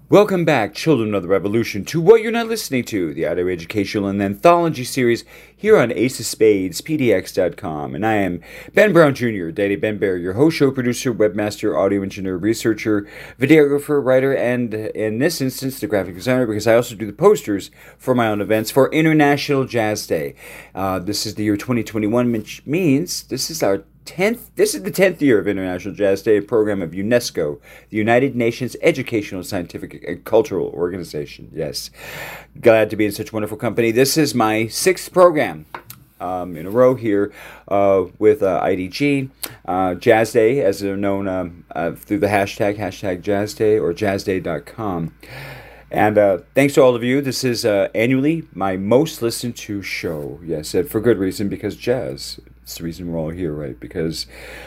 Welcome back, children of the revolution, to What You're Not Listening To, the audio educational and anthology series here on Ace of Spades, PDX.com. And I am Ben Brown Jr., Daddy Ben Bear, your host, show producer, webmaster, audio engineer, researcher, videographer, writer, and in this instance, the graphic designer, because I also do the posters for my own events for International Jazz Day. This is the year 2021, which means this is the 10th year of International Jazz Day, a program of UNESCO, the United Nations Educational, Scientific, and Cultural Organization. Yes, glad to be in such wonderful company. This is my 6th program in a row here with IDG. Jazz Day, as they're known through the hashtag Jazz Day or jazzday.com. And thanks to all of you. This is annually my most listened to show. Yes, and for good reason, because jazz. It's the reason we're all here, right? Because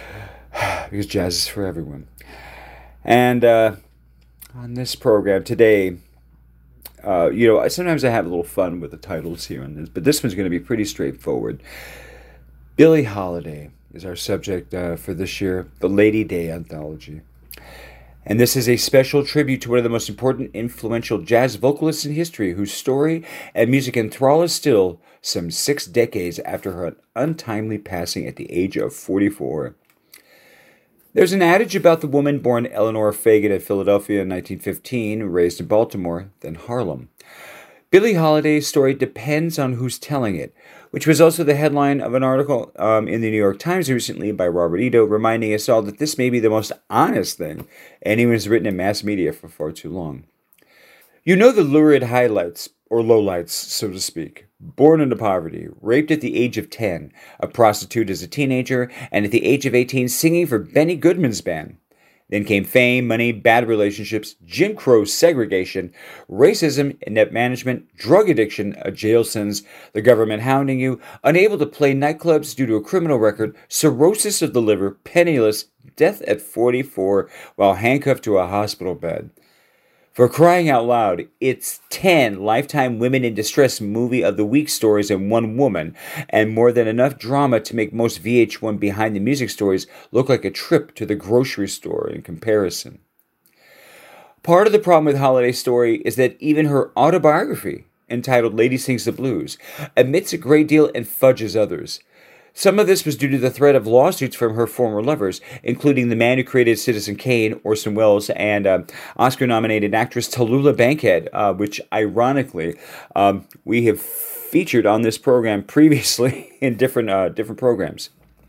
jazz is for everyone. And on this program today, sometimes I have a little fun with the titles here on this, but this one's going to be pretty straightforward. Billie Holiday is our subject for this year, the Lady Day Anthology. And this is a special tribute to one of the most important, influential jazz vocalists in history, whose story and music enthrall us still some 6 decades after her untimely passing at the age of 44. There's an adage about the woman born Eleanor Fagan at Philadelphia in 1915, raised in Baltimore, then Harlem. Billie Holiday's story depends on who's telling it, which was also the headline of an article in the New York Times recently by Robert Ito, reminding us all that this may be the most honest thing anyone has written in mass media for far too long. You know the lurid highlights, or lowlights, so to speak. Born into poverty, raped at the age of 10, a prostitute as a teenager, and at the age of 18 singing for Benny Goodman's band. Then came fame, money, bad relationships, Jim Crow segregation, racism, inept management, drug addiction, a jail sentence, the government hounding you, unable to play nightclubs due to a criminal record, cirrhosis of the liver, penniless, death at 44 while handcuffed to a hospital bed. For crying out loud, it's 10 Lifetime Women in Distress Movie of the Week stories in one woman, and more than enough drama to make most VH1 behind the music stories look like a trip to the grocery store in comparison. Part of the problem with Holiday's story is that even her autobiography, entitled Lady Sings the Blues, admits a great deal and fudges others. Some of this was due to the threat of lawsuits from her former lovers, including the man who created Citizen Kane, Orson Welles, and Oscar-nominated actress Tallulah Bankhead, which, ironically, we have featured on this program previously in different programs.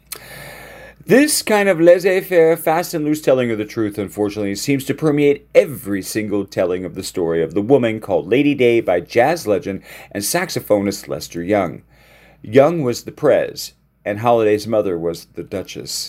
This kind of laissez-faire, fast and loose telling of the truth, unfortunately, seems to permeate every single telling of the story of the woman called Lady Day by jazz legend and saxophonist Lester Young. Young was the Prez, and Holiday's mother was the Duchess.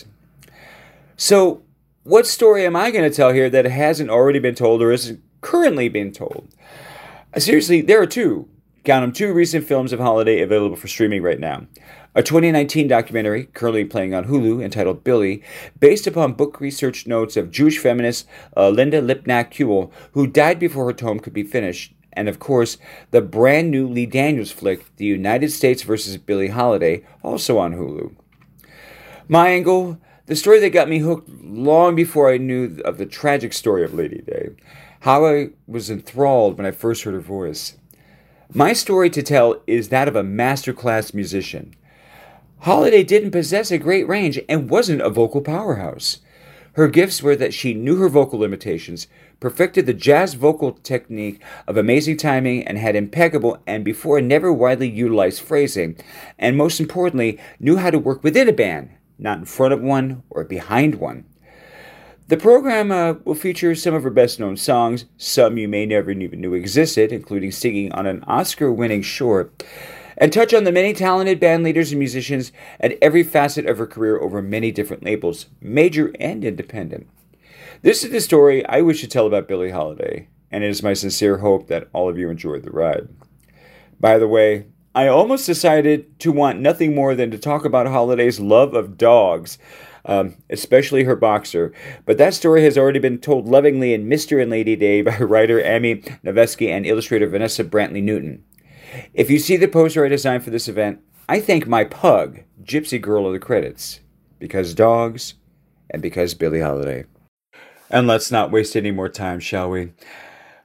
So, what story am I going to tell here that hasn't already been told or isn't currently being told? Seriously, there are 2. Count them, 2 recent films of Holiday available for streaming right now. A 2019 documentary, currently playing on Hulu, entitled Billie, based upon book research notes of Jewish feminist Linda Lipnack-Kuehl, who died before her tome could be finished. And, of course, the brand new Lee Daniels flick, The United States vs. Billie Holiday, also on Hulu. My angle, the story that got me hooked long before I knew of the tragic story of Lady Day. How I was enthralled when I first heard her voice. My story to tell is that of a masterclass musician. Holiday didn't possess a great range and wasn't a vocal powerhouse. Her gifts were that she knew her vocal limitations, perfected the jazz vocal technique of amazing timing, and had impeccable and before never widely utilized phrasing, and most importantly, knew how to work within a band, not in front of one or behind one. The program will feature some of her best-known songs, some you may never even knew existed, including singing on an Oscar-winning short, and touch on the many talented band leaders and musicians at every facet of her career over many different labels, major and independent. This is the story I wish to tell about Billie Holiday, and it is my sincere hope that all of you enjoyed the ride. By the way, I almost decided to want nothing more than to talk about Holiday's love of dogs, especially her boxer, but that story has already been told lovingly in Mr. and Lady Day by writer Amy Novesky and illustrator Vanessa Brantley Newton. If you see the poster I designed for this event, I thank my pug, Gypsy Girl, of the credits, because dogs and because Billie Holiday. And let's not waste any more time, shall we?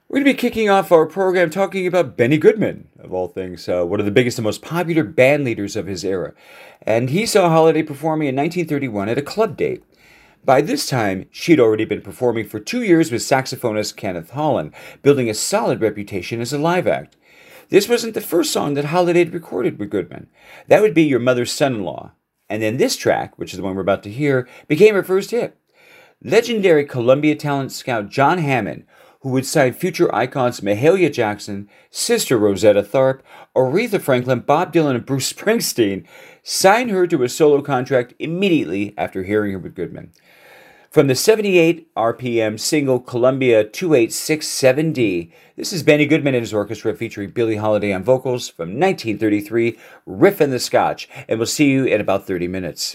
We're going to be kicking off our program talking about Benny Goodman, of all things, one of the biggest and most popular band leaders of his era. And he saw Holiday performing in 1931 at a club date. By this time, she'd already been performing for 2 years with saxophonist Kenneth Holland, building a solid reputation as a live act. This wasn't the first song that Holiday had recorded with Goodman. That would be Your Mother's Son-in-Law. And then this track, which is the one we're about to hear, became her first hit. Legendary Columbia talent scout John Hammond, who would sign future icons Mahalia Jackson, Sister Rosetta Tharpe, Aretha Franklin, Bob Dylan, and Bruce Springsteen, signed her to a solo contract immediately after hearing her with Goodman. From the 78 RPM single Columbia 2867D, this is Benny Goodman and his orchestra featuring Billie Holiday on vocals from 1933, Riffin' the Scotch, and we'll see you in about 30 minutes.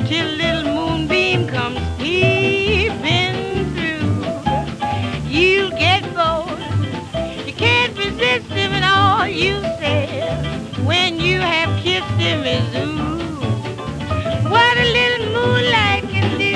till a little moonbeam comes peeping through. You'll get bored. You can't resist him and all you say when you have kissed him is ooh. What a little moonlight can do.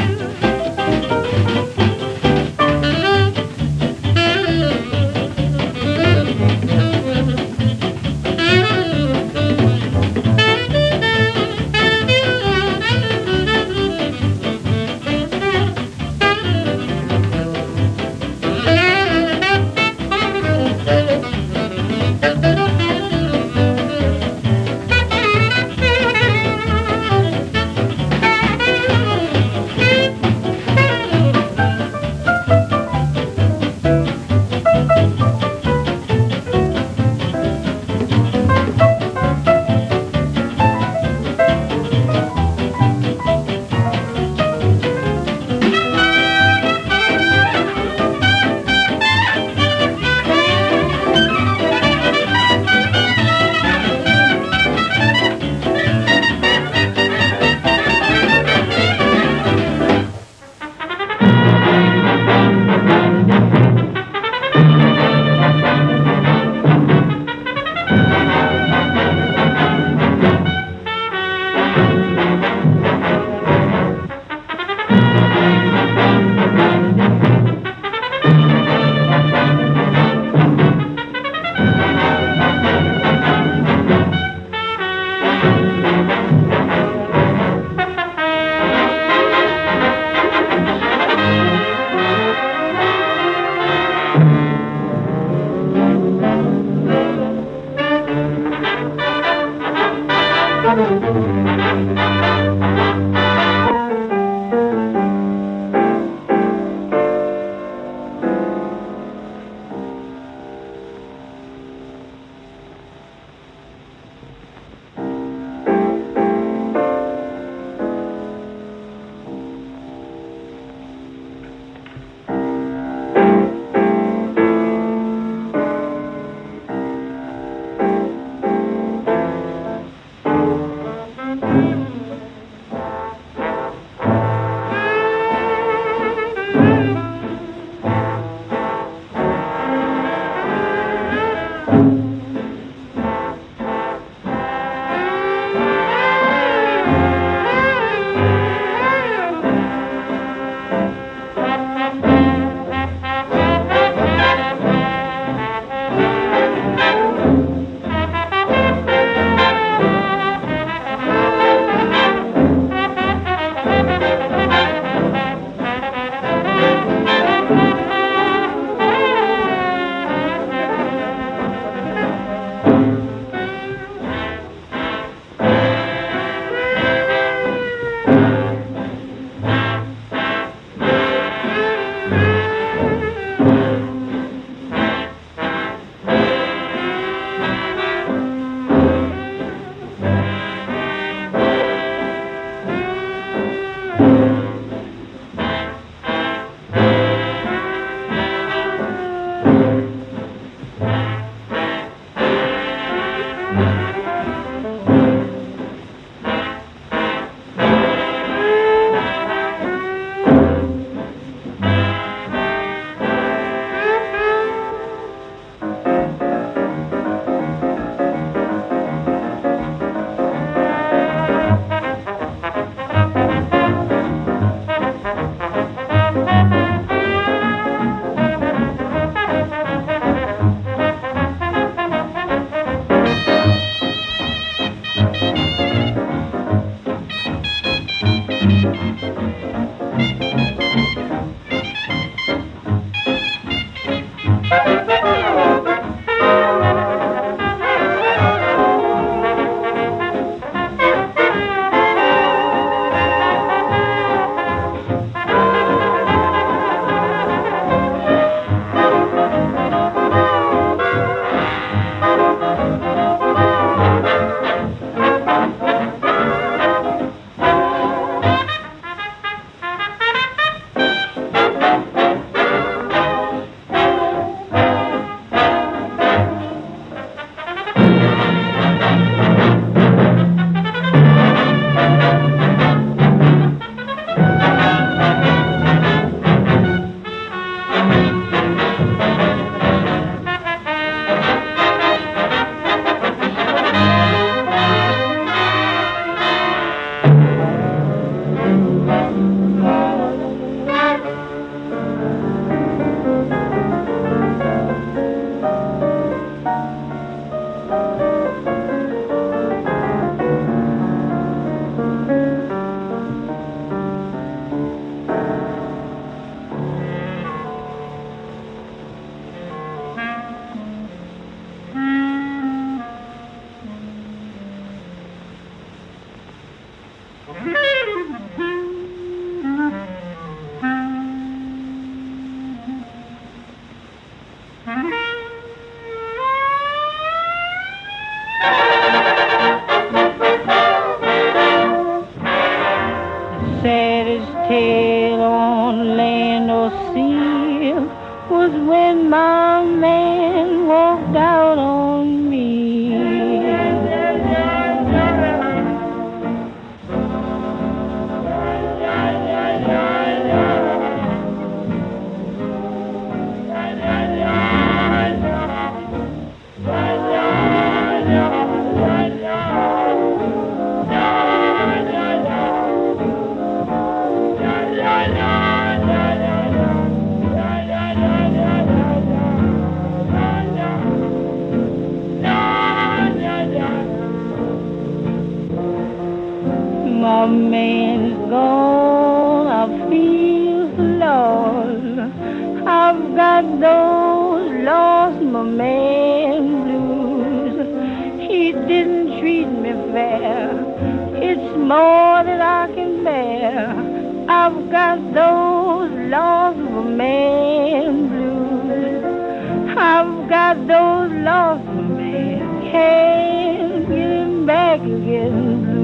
Saddest tale on land or sea was when my man walked out on me. My man's gone, I feel lost. I've got those lost my man blues. He didn't treat me fair. It's more than I can bear. I've got those lost my man blues. I've got those lost my man. Can't get him back again blues.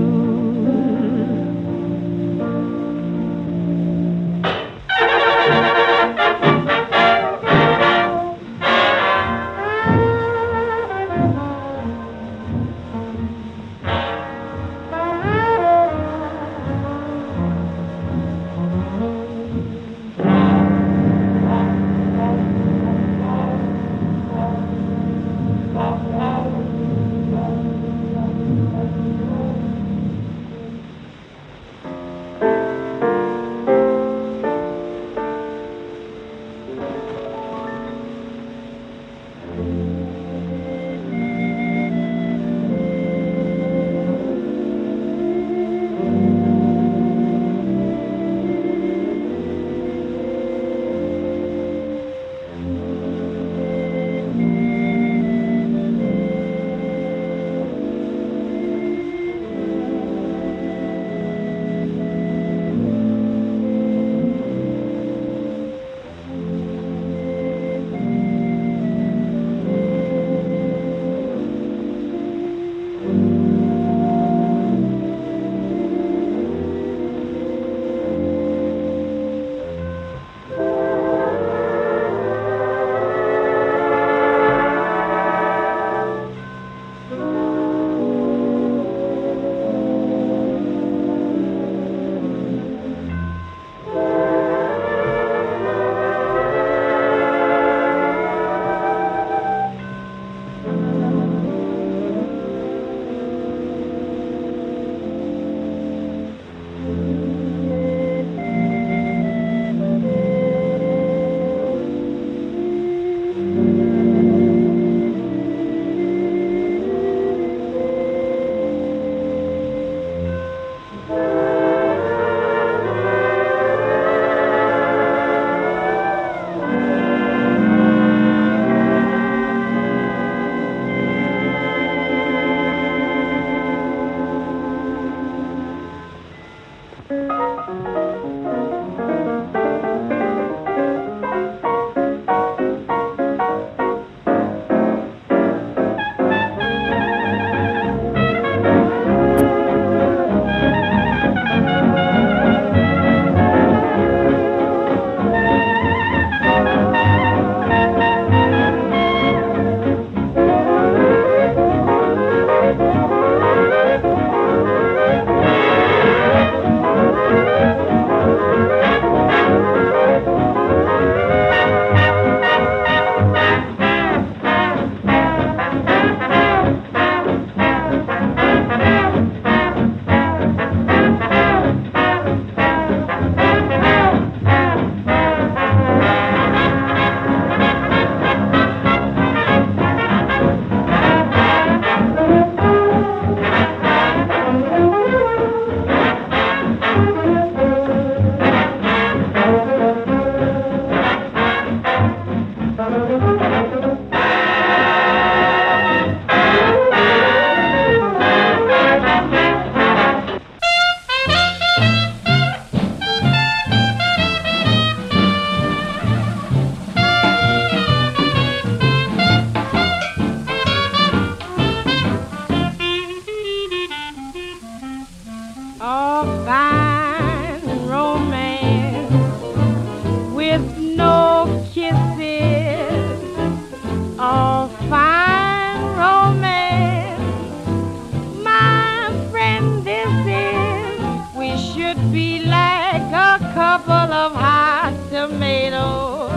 fine romance with no kisses. A fine romance, my friend, this is. We should be like a couple of hot tomatoes,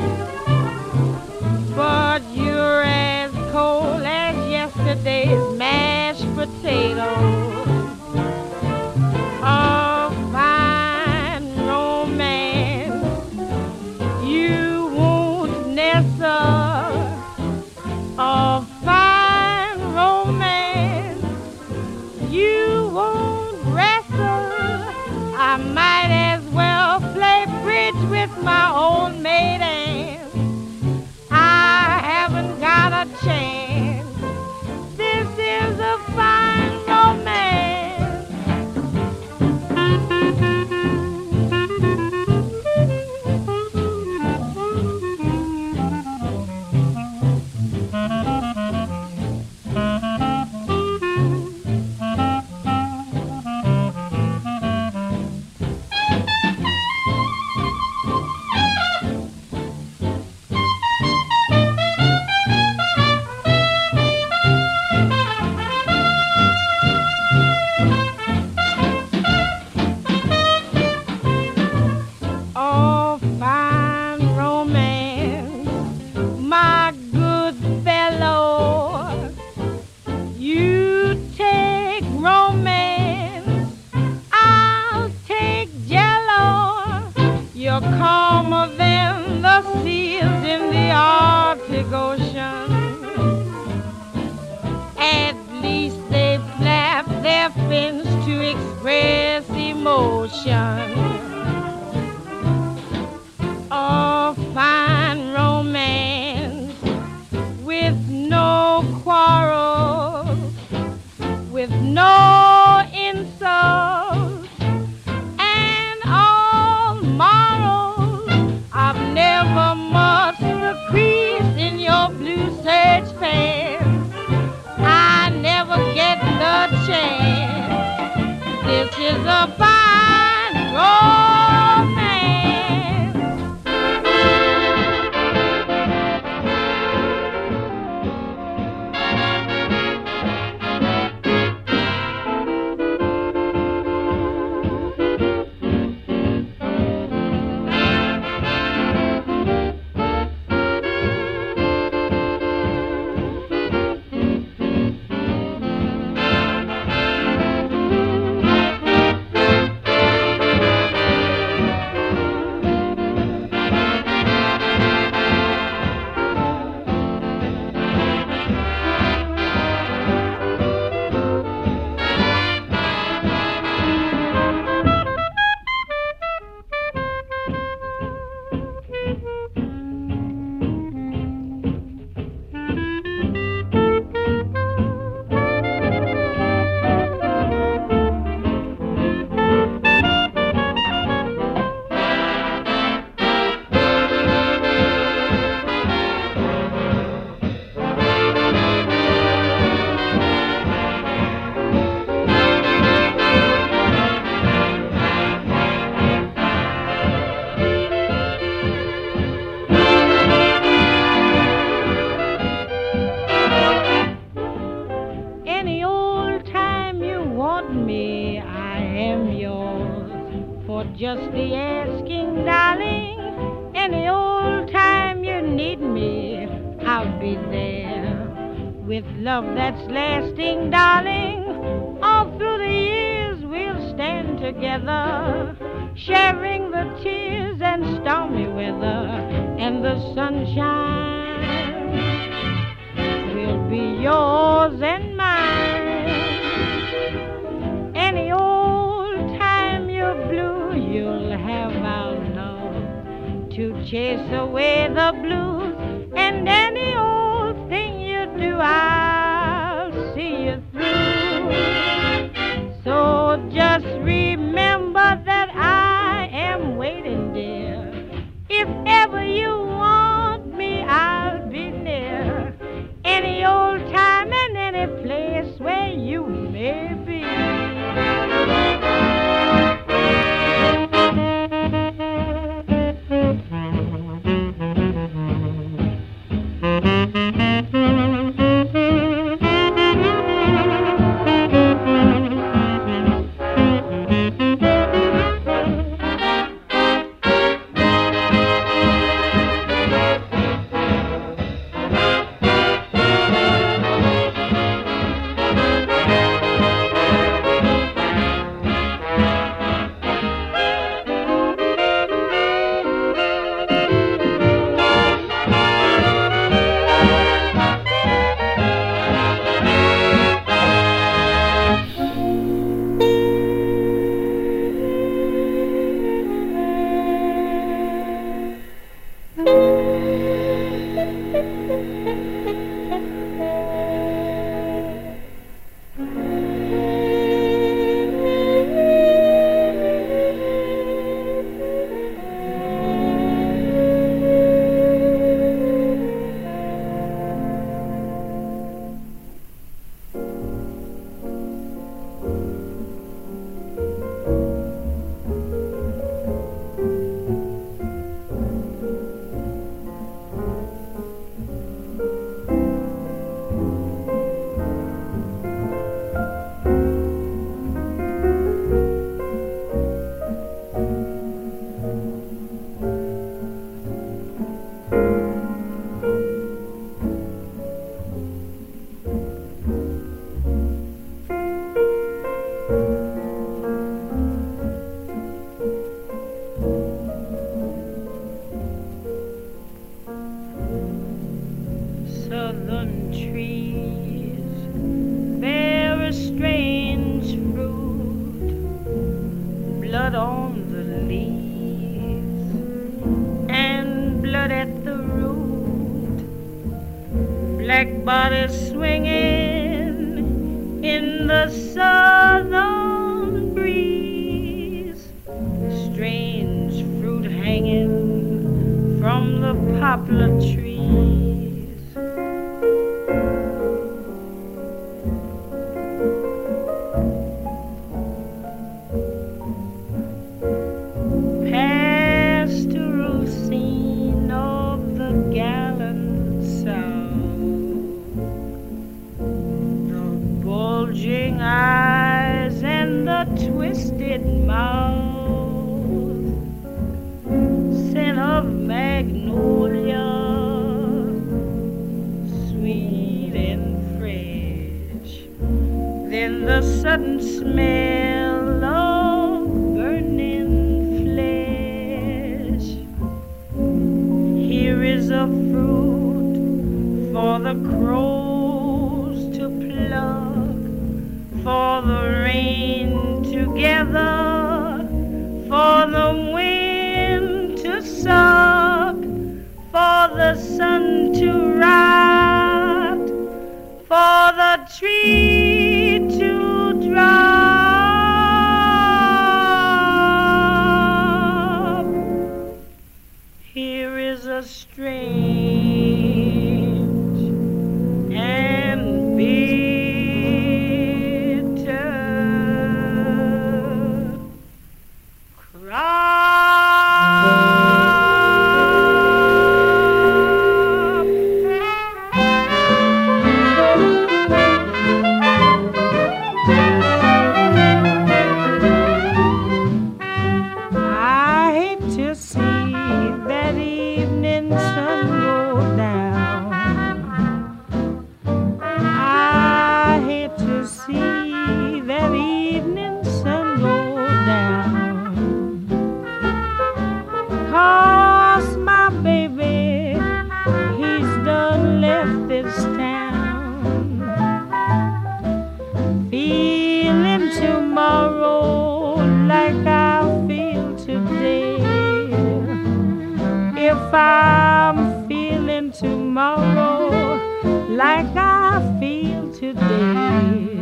but you're as cold as yesterday's mashed potatoes. A fine romance you won't nestle. A fine romance you won't wrestle. I might as well play bridge with my old maid aunt. I haven't got a chance. This is a fine romance. Oh, fine romance, my good fellow. You take romance, I'll take jello. You're calmer than the seas in the Arctic Ocean. At least they flap their fins to express emotion. A fine romance with no quarrels, with no insults, and all morals. I've never mussed the crease in your blue serge pants. I never get the chance. This is a fine romance. Any old time you want me, I am yours for just the asking, darling. Any old time you need me, I'll be there with love that's lasting, darling. All through the years we'll stand together, sharing the tears and stormy weather and the sunshine. We'll be yours and mine. Any old time you're blue, you'll have our love to chase away the blues. And any old thing you do, I'll see you through. So just remember that I am waiting, dear. If ever you want me, I'll be near. Any old time and any place where you may be. blood on the leaves and blood at the root, black bodies swinging in the southern breeze, strange fruit hanging from the poplar trees. Pastoral scene of the gallant South, the bulging eyes and the twisted mouth, scent of magnolia, sweet and fresh, then the sudden smell of burning flesh. Here is a fruit for the crows to pluck, for the rain to gather, for the wind to suck, for the sun to rot, for the tree to drop. Here is a strange and bitter crop. I hate to see that evening sun go down. I hate to see that evening sun go down. 'Cause my baby, he's done left this town. Feeling tomorrow like I feel today. If I'm feeling tomorrow like I feel today,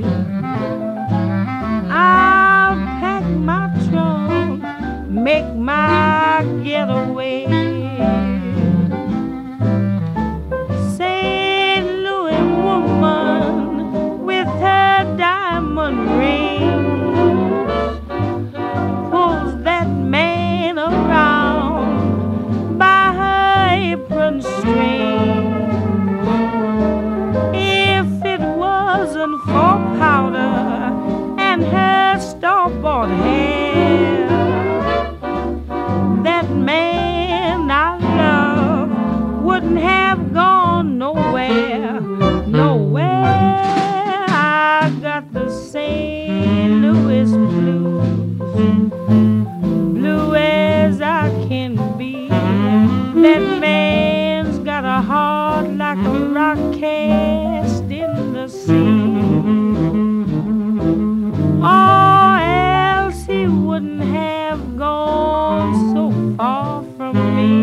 I'll pack my trunk, make my getaway. St. Louis woman with her diamond rings pulls that man around by her apron string. If it wasn't for powder and her store-bought hair, that man I love wouldn't have gone nowhere, nowhere. I got the St. Louis blues, blue as I can be. That man's got a heart like a rock cast in the sea, or else he wouldn't have gone so far from me.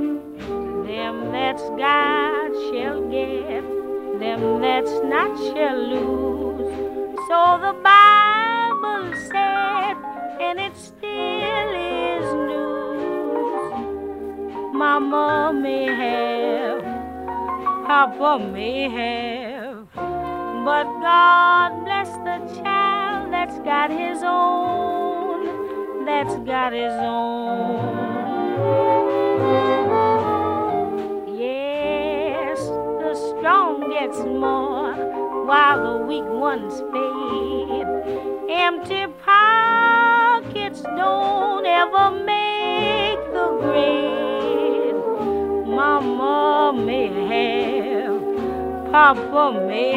Them that's not shall lose. So the Bible said, and it still is news. Mama may have, Papa may have, but God bless the child that's got his own, that's got his own. Yes, the strong gets more while the weak ones fade. Empty pockets don't ever make the grade. Mama may have, Papa may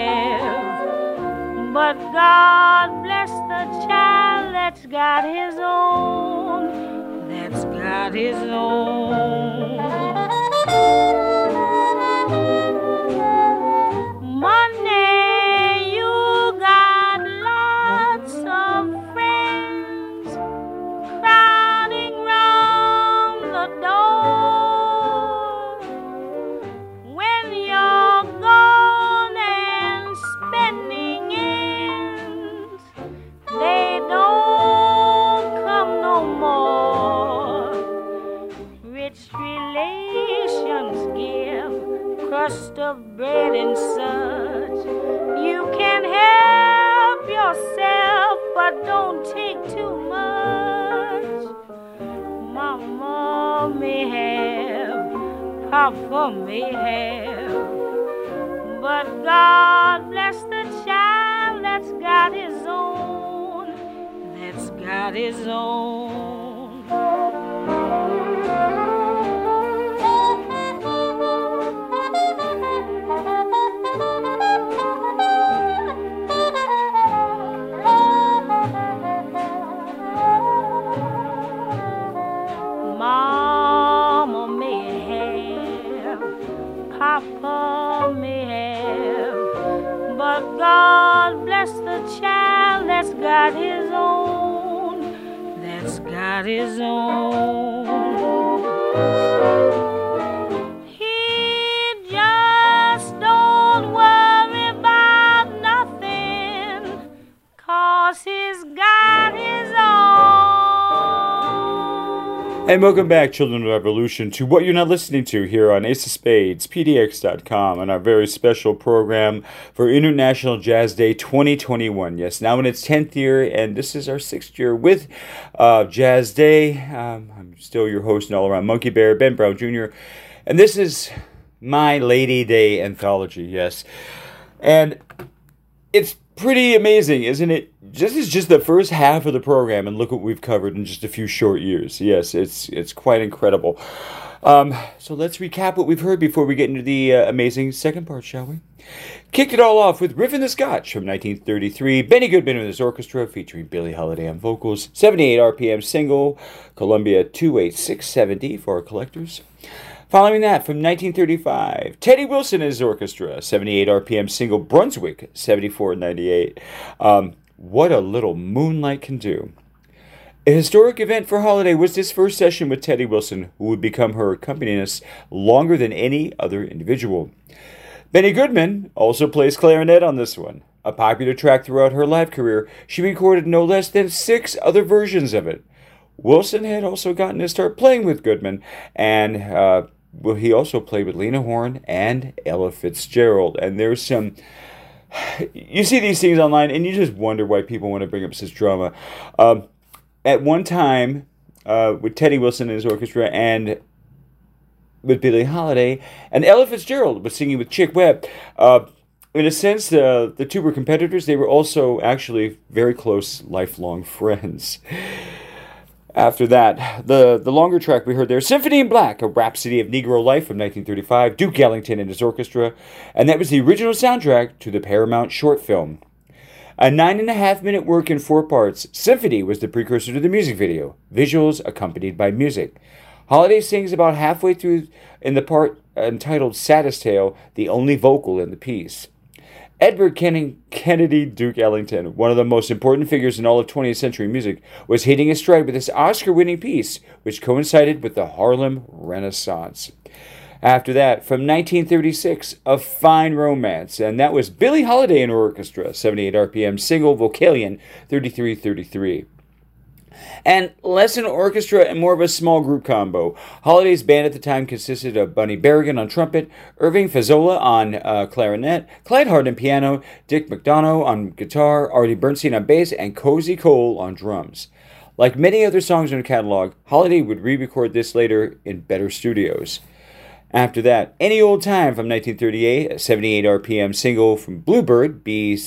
have, but God bless the child that's got his own, that's got his own. Money, you got lots of friends crowding round the door. When you're gone and spending ends, they don't come no more. Rich relations give crust of bread and such. You can help yourself, but don't take too much. Mama may have, Papa may have, but God bless the child that's got his own, that's got his own. Mama may have, Papa may have, but God bless the child that's got his own, that's got his own. He just don't worry about nothing, 'cause he's got his own. And welcome back, Children of Revolution, to what you're not listening to here on Ace of Spades, PDX.com, and our very special program for International Jazz Day 2021. Yes, now in its 10th year, and this is our 6th year with Jazz Day. I'm still your host and all-around monkey bear, Ben Brown Jr., and this is my Lady Day anthology, yes. And it's pretty amazing, isn't it? This is just the first half of the program, and look what we've covered in just a few short years. Yes, it's quite incredible. So let's recap what we've heard before we get into the amazing second part, shall we? Kicked it all off with Riffin' the Scotch from 1933, Benny Goodman and his orchestra featuring Billie Holiday on vocals, 78 RPM single, Columbia 28670 for our collectors. Following that, from 1935, Teddy Wilson and his orchestra, 78 RPM single, Brunswick, 7498. What a Little Moonlight Can Do. A historic event for Holiday was this first session with Teddy Wilson, who would become her accompanist longer than any other individual. Benny Goodman also plays clarinet on this one. A popular track throughout her live career, she recorded no less than 6 other versions of it. Wilson had also gotten to start playing with Goodman, and he also played with Lena Horne and Ella Fitzgerald. And there's some... You see these things online, and you just wonder why people want to bring up such drama. At one time, with Teddy Wilson and his orchestra, and with Billie Holiday, and Ella Fitzgerald was singing with Chick Webb. In a sense, the two were competitors. They were also actually very close, lifelong friends. After that, the longer track we heard there, Symphony in Black, a rhapsody of Negro life from 1935, Duke Ellington and his orchestra, and that was the original soundtrack to the Paramount short film. A 9.5-minute work in 4 parts, Symphony was the precursor to the music video, visuals accompanied by music. Holiday sings about halfway through in the part entitled Saddest Tale, the only vocal in the piece. Edward Kennedy Duke Ellington, one of the most important figures in all of 20th century music, was hitting his stride with this Oscar-winning piece, which coincided with the Harlem Renaissance. After that, from 1936, A Fine Romance, and that was Billie Holiday and her orchestra, 78 RPM single, Vocalion, 3333. And less an orchestra and more of a small group combo. Holiday's band at the time consisted of Bunny Berrigan on trumpet, Irving Fazzola on clarinet, Clyde Hart on piano, Dick McDonough on guitar, Artie Bernstein on bass, and Cozy Cole on drums. Like many other songs in the catalog, Holiday would re-record this later in better studios. After that, Any Old Time from 1938, a 78 RPM single from Bluebird,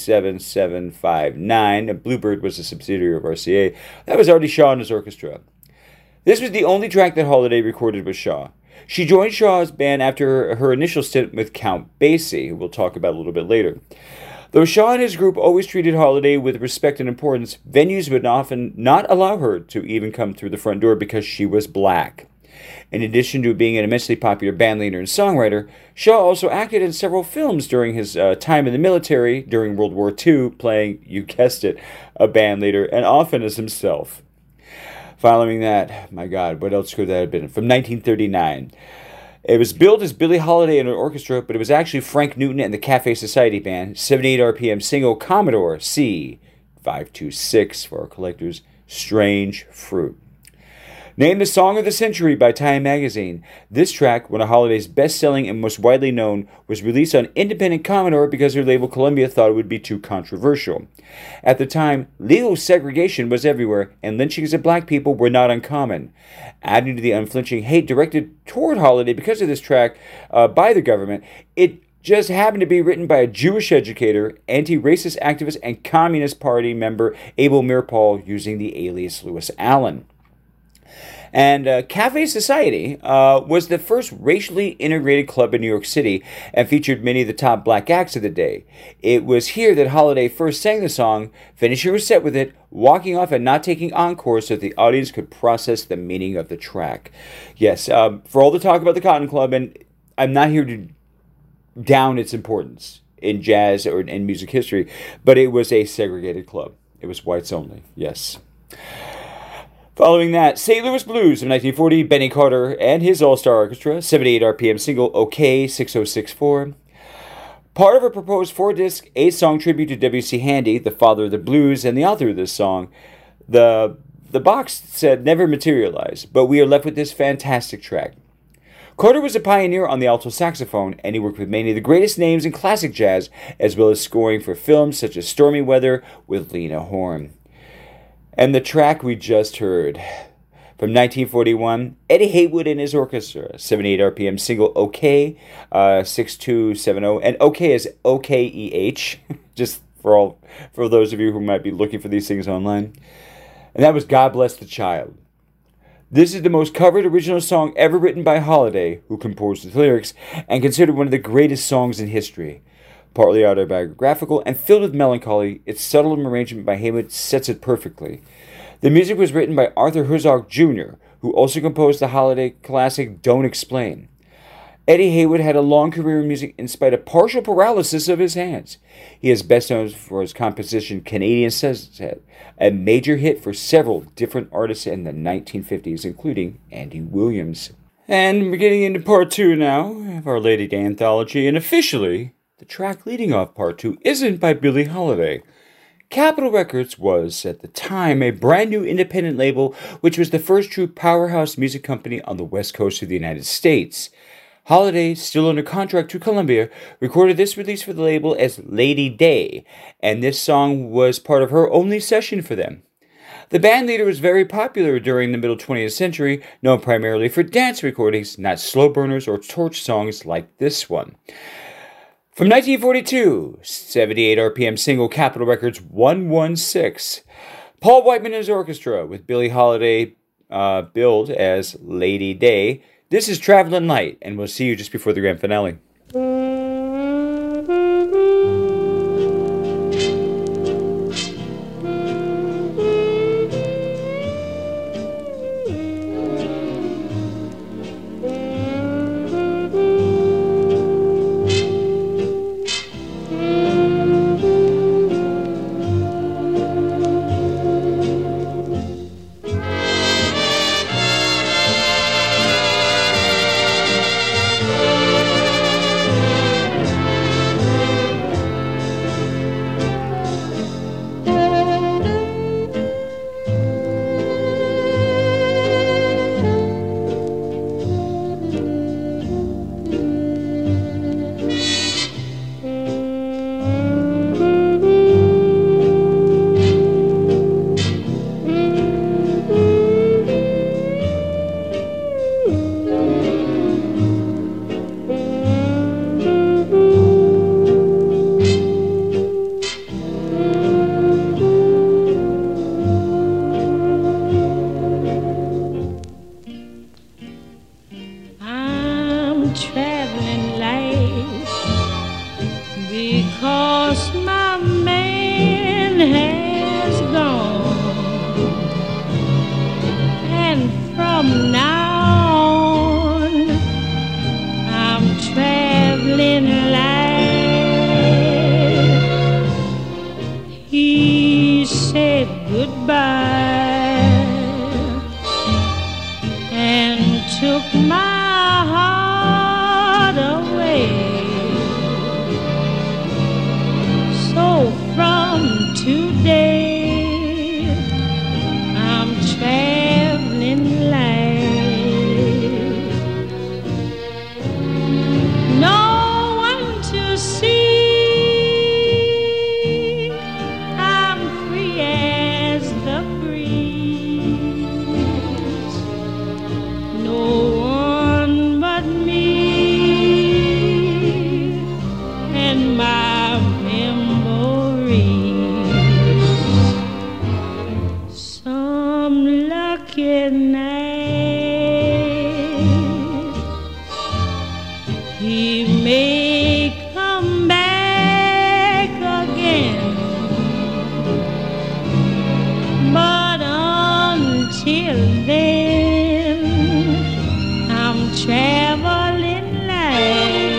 B7759. Bluebird was a subsidiary of RCA. That was Artie Shaw and his orchestra. This was the only track that Holiday recorded with Shaw. She joined Shaw's band after her initial stint with Count Basie, who we'll talk about a little bit later. Though Shaw and his group always treated Holiday with respect and importance, venues would often not allow her to even come through the front door because she was black. In addition to being an immensely popular bandleader and songwriter, Shaw also acted in several films during his time in the military during World War II, playing, you guessed it, a bandleader, and often as himself. Following that, my God, what else could that have been? From 1939. It was billed as Billie Holiday and her orchestra, but it was actually Frank Newton and the Cafe Society Band, 78 RPM single Commodore C526 for our collectors, Strange Fruit. Named the Song of the Century by Time magazine, this track, one of Holiday's best-selling and most widely known, was released on independent Commodore because her label Columbia thought it would be too controversial. At the time, legal segregation was everywhere, and lynchings of black people were not uncommon. Adding to the unflinching hate directed toward Holiday because of this track by the government, it just happened to be written by a Jewish educator, anti-racist activist, and Communist Party member Abel Meerschaul using the alias Lewis Allen. And Cafe Society was the first racially integrated club in New York City and featured many of the top black acts of the day. It was here that Holiday first sang the song, finishing her set with it, walking off and not taking encore so that the audience could process the meaning of the track. Yes, for all the talk about the Cotton Club, and I'm not here to down its importance in jazz or in music history, but it was a segregated club. It was whites only, yes. Following that, St. Louis Blues of 1940, Benny Carter and his all-star orchestra, 78 RPM single, OK 6064. Part of a proposed 4-disc, 8-song tribute to W.C. Handy, the father of the blues and the author of this song. The box said never materialized, but we are left with this fantastic track. Carter was a pioneer on the alto saxophone, and he worked with many of the greatest names in classic jazz, as well as scoring for films such as Stormy Weather with Lena Horne. And the track we just heard, from 1941, Eddie Heywood and his orchestra, 78 RPM single OK, 6270, and OK is OKEH, just for those of you who might be looking for these things online. And that was God Bless the Child. This is the most covered original song ever written by Holiday, who composed the lyrics, and considered one of the greatest songs in history. Partly autobiographical and filled with melancholy, its subtle arrangement by Heywood sets it perfectly. The music was written by Arthur Herzog Jr., who also composed the Holiday classic Don't Explain. Eddie Heywood had a long career in music in spite of partial paralysis of his hands. He is best known for his composition Canadian Sunset, a major hit for several different artists in the 1950s, including Andy Williams. And we're getting into part 2 now of Our Lady Day anthology, and officially, the track leading off part 2 isn't by Billie Holiday. Capitol Records was, at the time, a brand new independent label, which was the first true powerhouse music company on the west coast of the United States. Holiday, still under contract to Columbia, recorded this release for the label as Lady Day, and this song was part of her only session for them. The bandleader was very popular during the middle 20th century, known primarily for dance recordings, not slow burners or torch songs like this one. From 1942, 78 RPM single Capitol Records 116. Paul Whiteman and his orchestra with Billie Holiday billed as Lady Day. This is Traveling Light, and we'll see you just before the grand finale. said goodbye and took my heart away. So from today I'm traveling light, no one to see. I'm free as the breeze, no one but me and my memories. Some lucky night he may come back again, but until then I'm traveling light.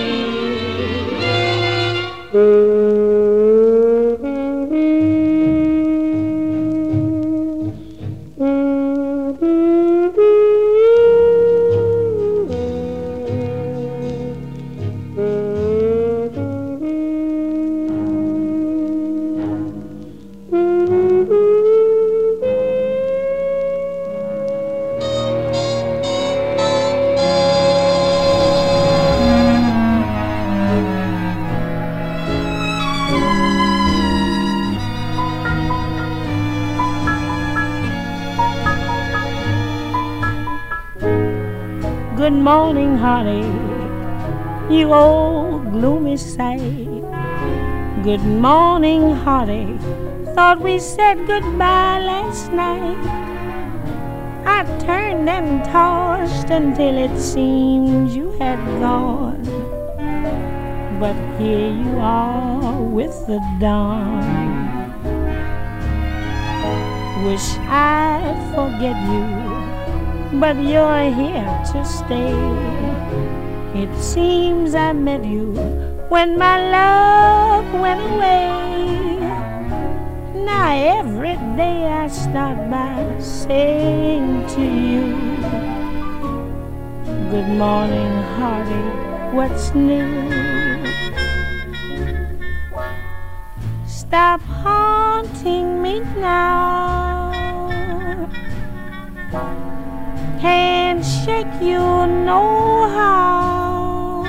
Good morning, heartache, you old gloomy sight. Good morning, heartache, thought we said goodbye last night. I turned and tossed until it seemed you had gone, but here you are with the dawn. Wish I'd forget you, but you're here to stay. It seems I met you when my love went away. Now every day I start by saying to you, good morning, heartache, what's new? Stop haunting me now. Can't shake you no how.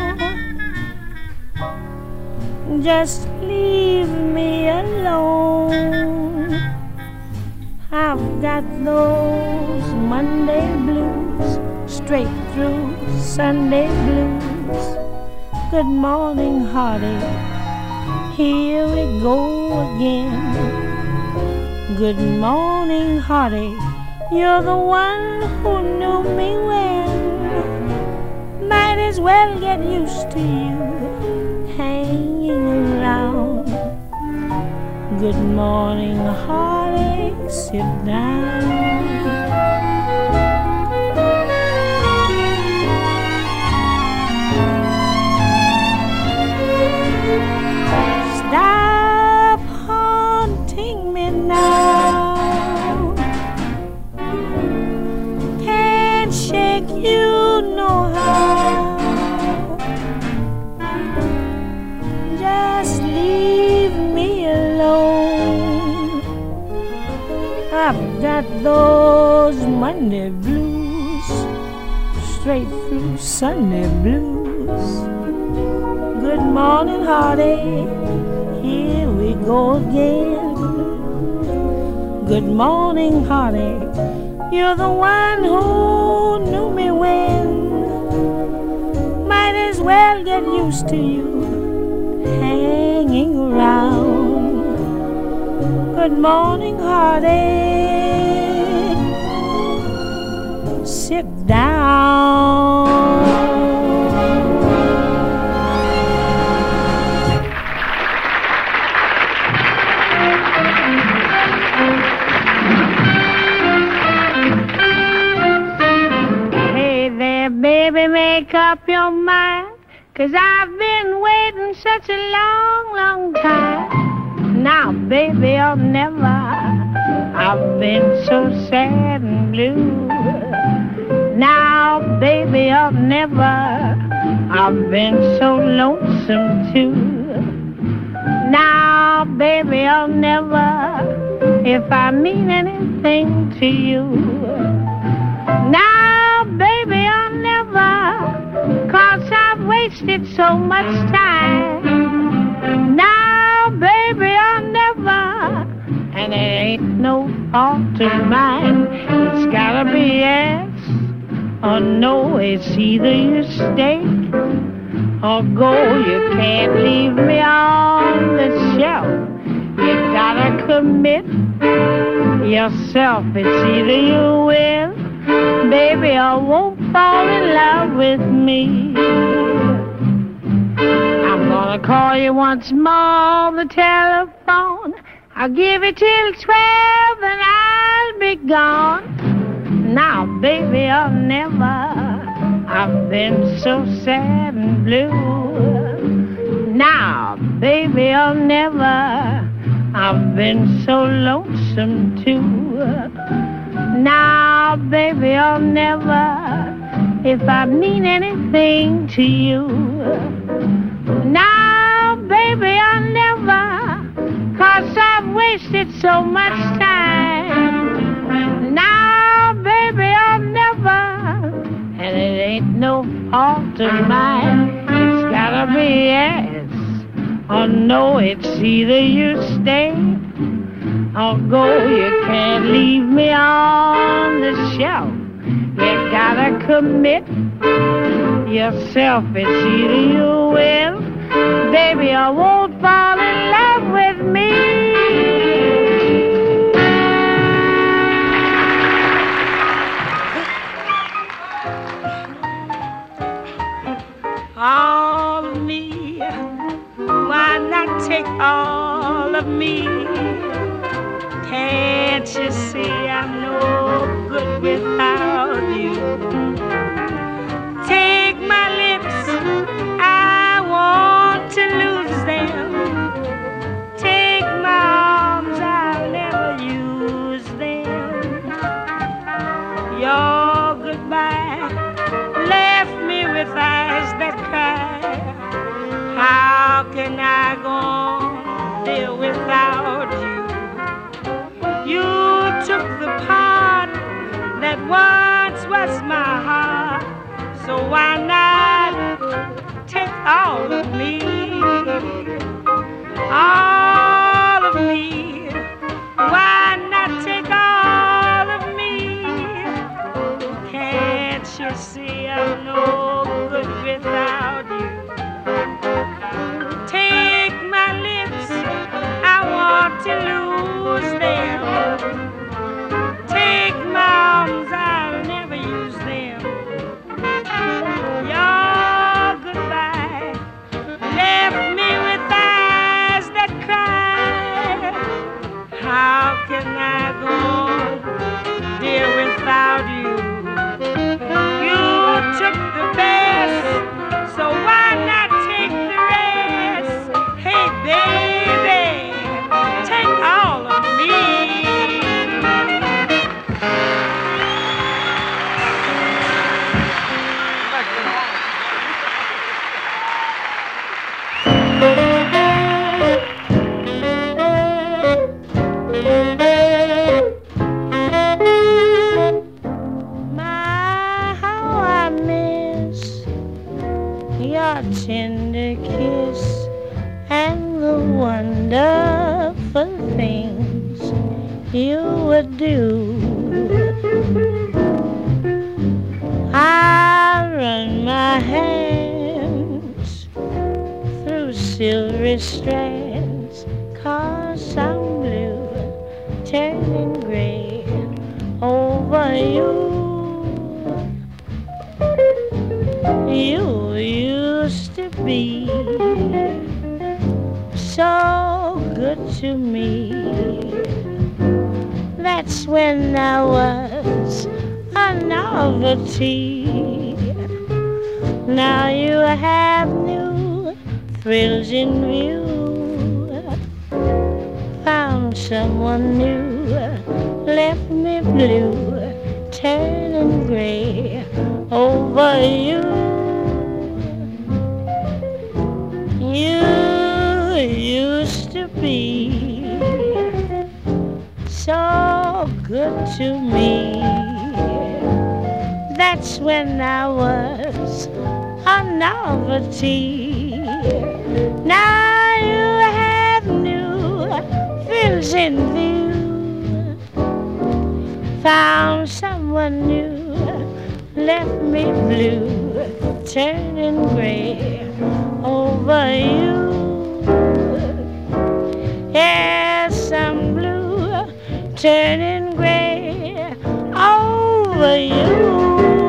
Just leave me alone. I've got those Monday blues, straight through Sunday blues. Good morning, heartache, here we go again. Good morning, heartache, you're the one who knew me when. Might as well get used to you hanging around. Good morning, heartache, sit down. Stop haunting me now. Can't shake you no how. Just leave me alone. I've got those Monday blues, straight through Sunday blues. Good morning, heartache, here we go again. Good morning, heartache, you're the one who knew me when. Might as well get used to you hanging around. Good morning, heartache, sit down. Baby, make up your mind, 'cause I've been waiting such a long, long time. Now, baby, I'll never. I've been so sad and blue. Now, baby, I'll never. I've been so lonesome too. Now, baby, I'll never. If I mean anything to you. Now, baby, I'll never. 'Cause I've wasted so much time. Now, baby, I'll never. And it ain't no fault of mine. It's gotta be yes or no. It's either you stay or go. You can't leave me on the shelf. You gotta commit yourself. It's either you will, baby, or won't fall in love with me. I'm gonna call you once more on the telephone. I'll give it till 12 and I'll be gone. Now, baby, I'll never. I've been so sad and blue. Now, baby, I'll never. I've been so lonesome too. Now, baby, I'll never. If I mean anything to you. Now, baby, I'll never. 'Cause I've wasted so much time. Now, baby, I'll never. And it ain't no fault of mine. It's gotta be yes or no. It's either you stay or go. You can't leave me on the shelf. You gotta commit yourself. It's either you will, baby, or won't fall in love with me. All of me, why not take all of me? Can't you see I'm no good without you? Take my lips, I want to lose them. Take my arms, I'll never use them. Your goodbye left me with eyes that cry. How can I go on there without you? You took the part that once was my heart. So why not take all of me? All of me. Why not take all of me? Can't you see I'm no good without you? Take my lips, I want to lose them. Take my arms, I'll never use them. Your goodbye left me with eyes that cry. How can I go on, dear, without you? You took the best, so why not take the rest? Hey, baby, take all of me. My, how I miss your tender kiss and the wonderful things you would do. I run my hands through silvery strands, 'cause I'm blue, turning gray over you. You used to be so good to me. That's when I was a novelty. Now you have new thrills in view. someone new left me blue, turning gray over you. You used to be so good to me. That's when I was a novelty. Now you have new things in view. Found someone new, left me blue, turning gray over you. Yes, I'm blue, turning gray over you.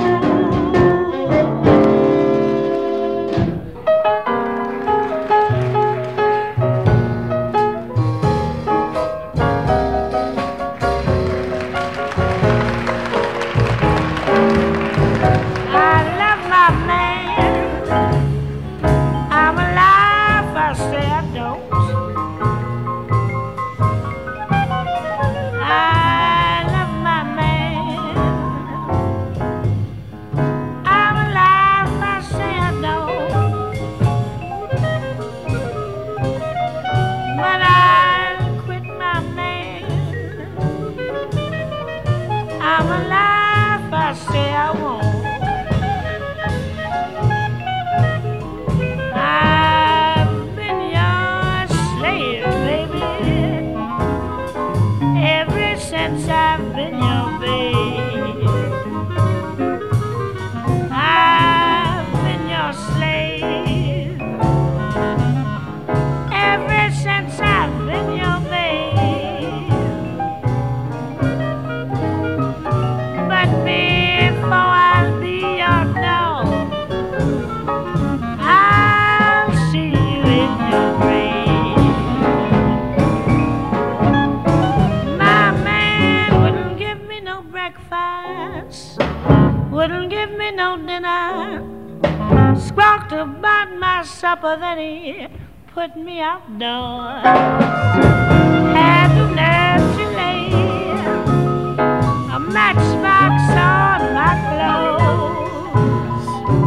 Wouldn't give me no dinner, squawked about my supper, then he put me outdoors. Had the nerve to lay a matchbox on my clothes.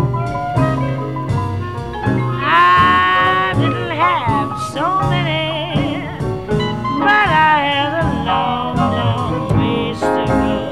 I didn't have so many, but I had a long, long ways to go.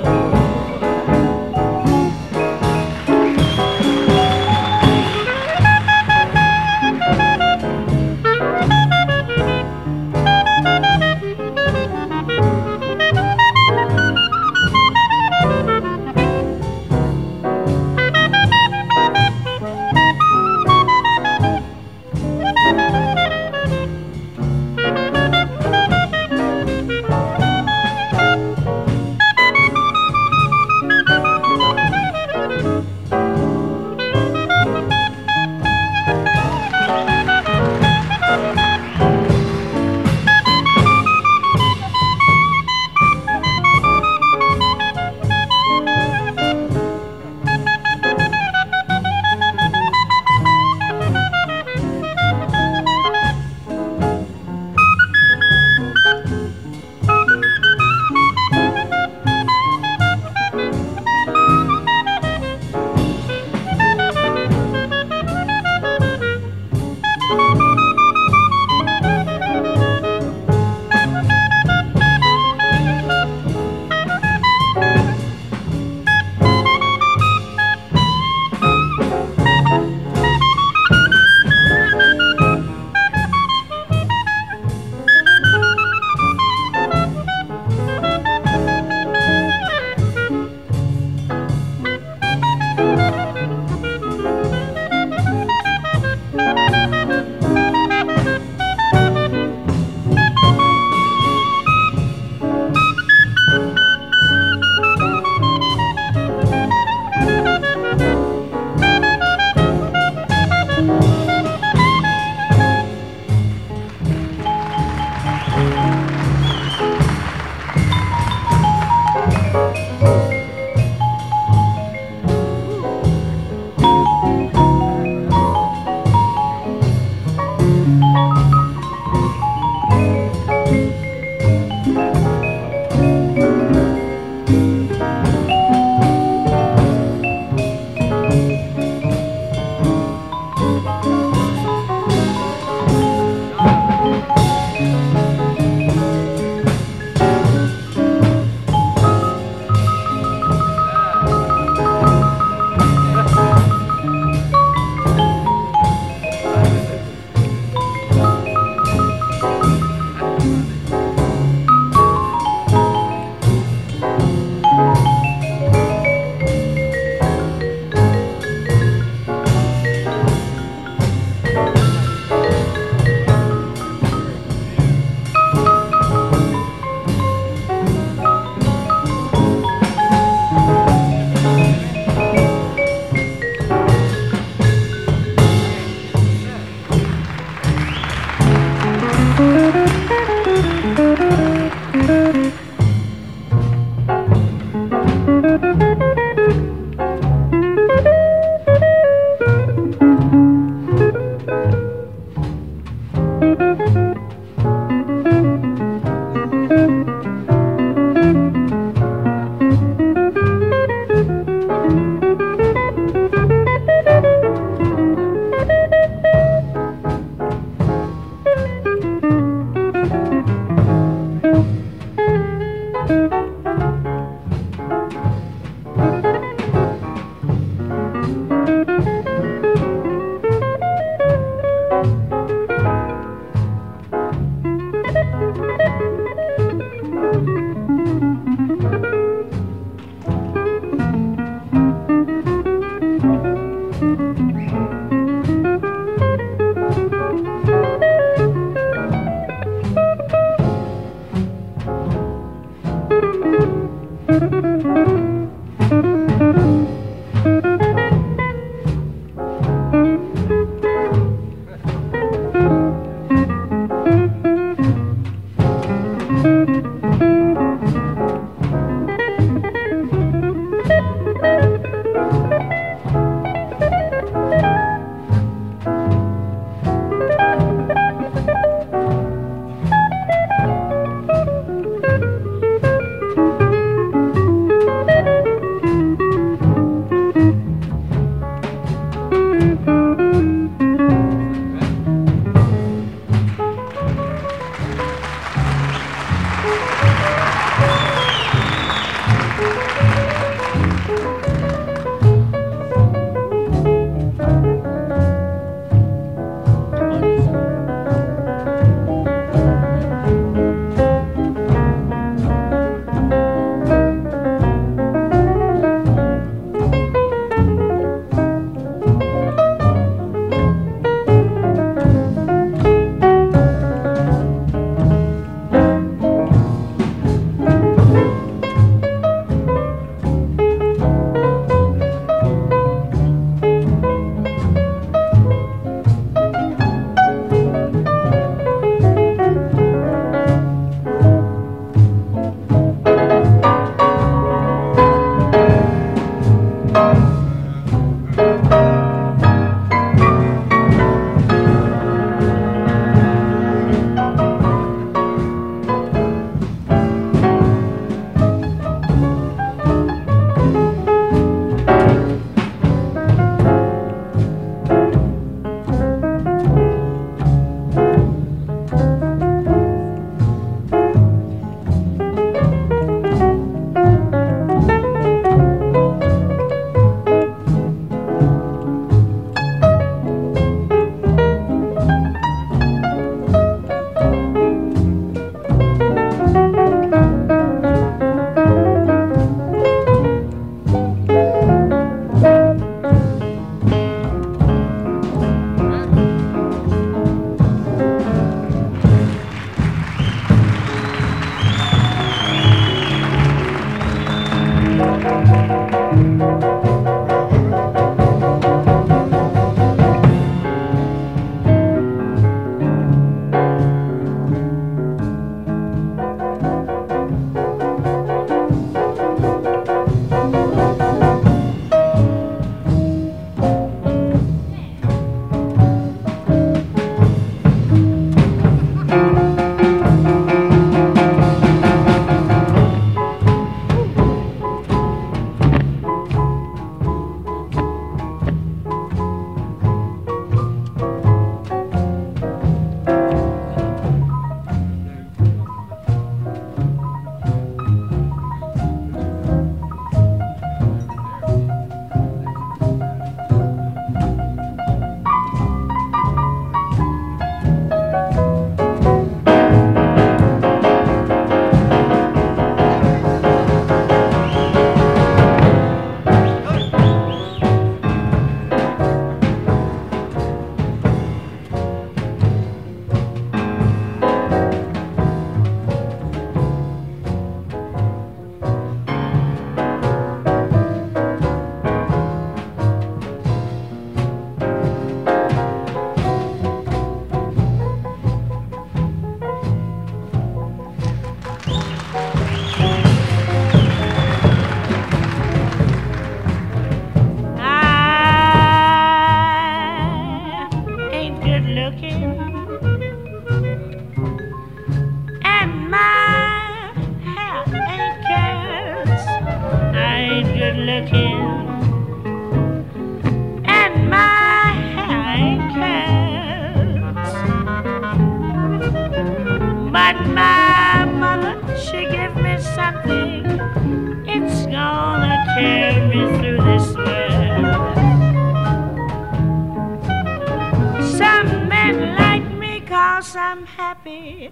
I'm happy,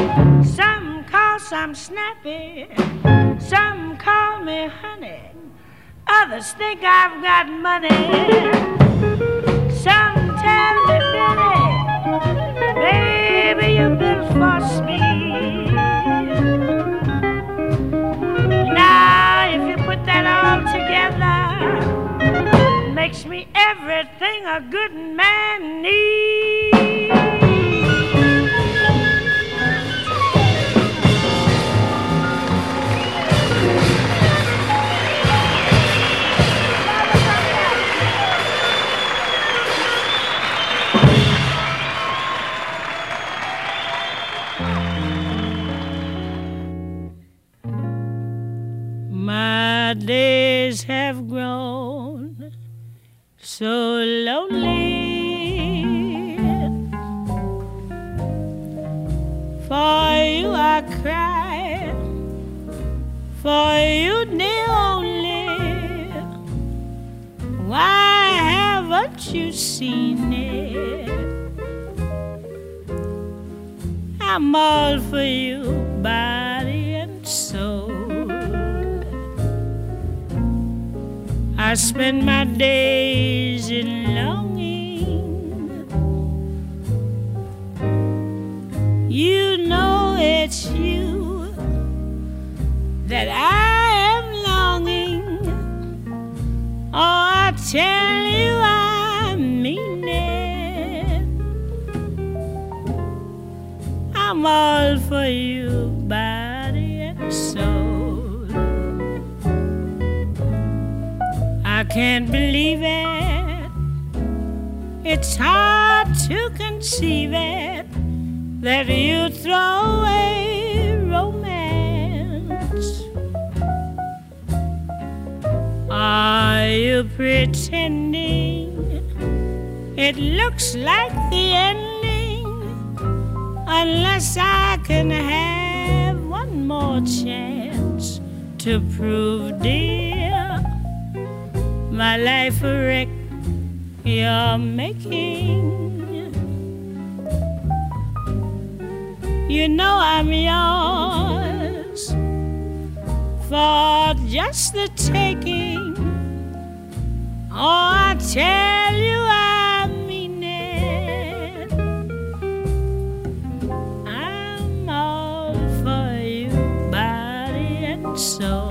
some cause I'm snappy, some call me honey, others think I've got money, some tell me Billy, baby you're built for speed. Now if you put that all together, makes me everything a good man needs. My days have grown so lonely. For you I cry for you the only. Why haven't you seen it? I'm all for you, body and soul. I spend my days in longing. You know it's you that I am longing. Oh, I tell you I mean it. I'm all for you, body and soul. I can't believe it. It's hard to conceive it that you throw away romance. Are you pretending it looks like the ending? Unless I can have one more chance to prove, dear, my life a wreck you're making. You know I'm yours for just the taking. Oh, I tell you I mean it. I'm all for you, body and soul.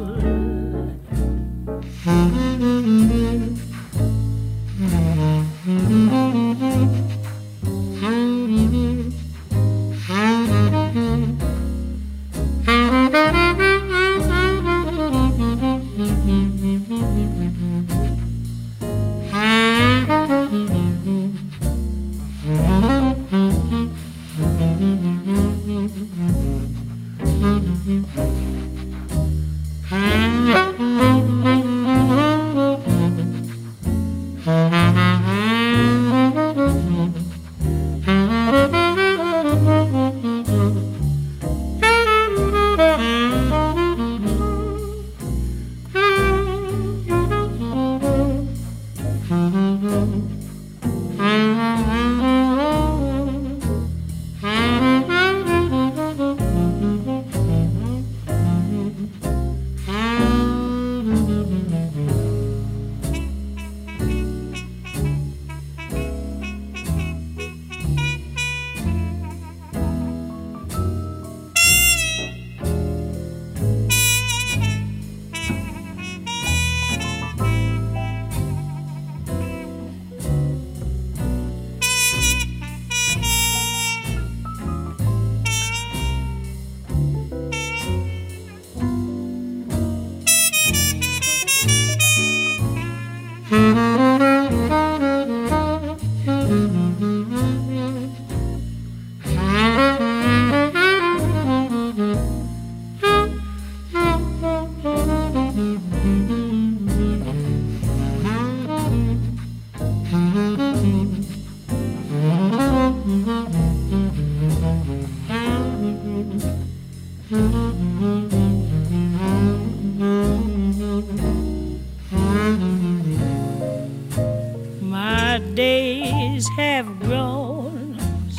My days have grown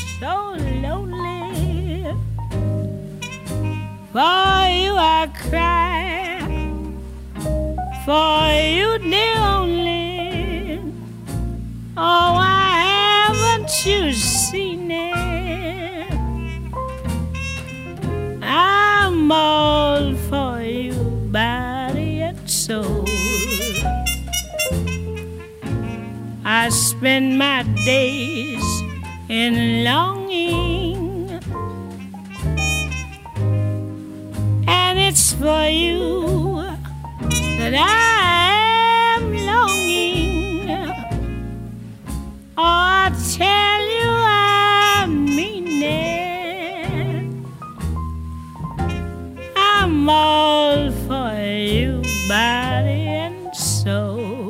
so lonely. For you I cry, for you the only. Oh, why haven't you seen it? I'm all for you, body and soul. I spend my days in longing, and it's for you that I am longing. Oh, I tell you I mean it. I'm all for you, body and soul.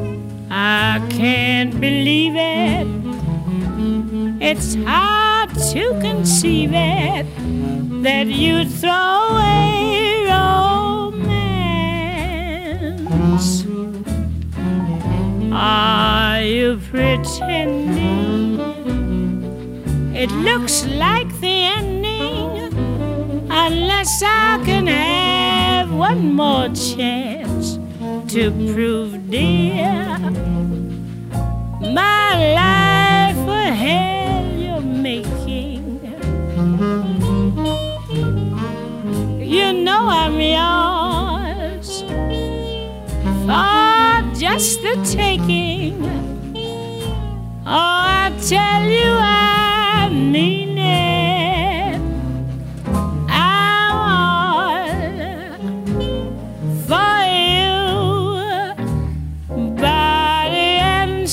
I can't believe it. It's hard to conceive it, that you'd throw away romance. Are you pretending it looks like the ending? Unless I can have one more chance to prove, dear, my life a hell you're making. You know I'm yours for just the taking. Oh, I tell you I mean it. I'm all for you, body and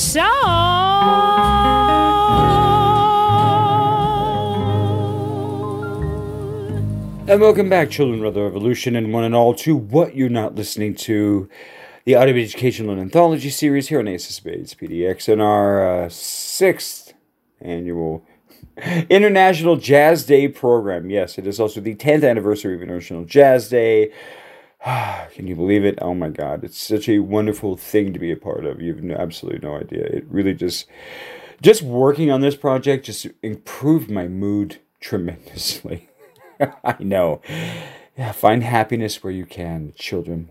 soul. And welcome back, children of the revolution, and one and all, to What You're Not Listening To, the Audio Educational Anthology series here on Ace of Spades PDX, and our 6th annual International Jazz Day program. Yes, it is also the 10th anniversary of International Jazz Day. Can you believe it? Oh my God, it's such a wonderful thing to be a part of. You have absolutely no idea. It really just working on this project just improved my mood tremendously. I know. Yeah, find happiness where you can, children.